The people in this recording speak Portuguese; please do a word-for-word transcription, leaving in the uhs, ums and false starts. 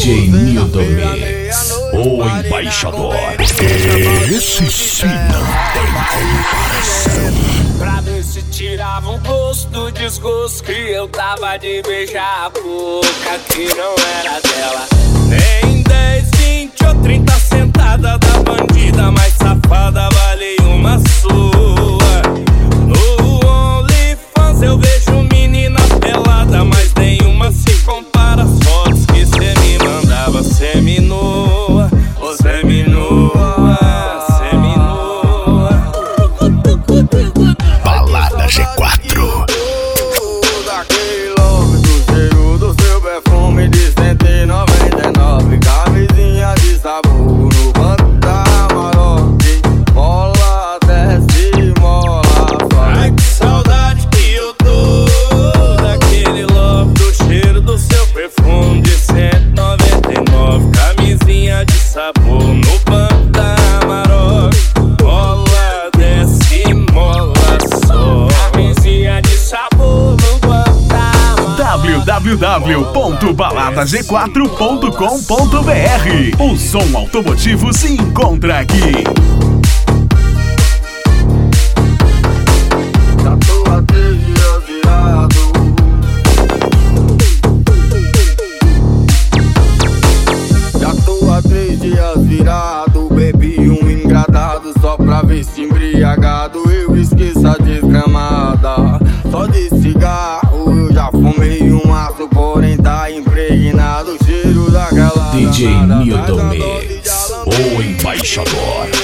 J Nildo Mix, o embaixador. Esse sim não tem comparação. Pra ver se tirava um gosto do desgosto que eu tava de beijar a boca que não era dela. Nem dez, vinte ou trinta sentada da bandida mais safada vale uma sua. No OnlyFans eu vejo menina pelada, mas nenhuma se compara às fotos que cê me mandava seminua, ô seminua, seminua. Balada G quatro. Daquele love do cheiro do seu perfume de cento e noventa e nove. Camisinha de sabor no banco da Maroc. Mola, desce, mola, sobe. Ai, que saudade que eu tô daquele love do cheiro do seu perfume de cento e noventa e nove. Camisinha de sabor no banco da Maroc. Mola, desce, mola, sobe. Camisinha de sabor no banco da Maroc. w w w ponto balada g quatro ponto com ponto b r. O som automotivo se encontra aqui. Já tô há três dias virado. Já tô há três dias virado. Bebi um engradado só pra ver se embriagado eu esqueço a desgramada. Só de cigarro eu já fumei um maço, porém tá impregnado o cheiro daquela D J danada. Nildo Traz a dose de Mix, alambique. o embaixador.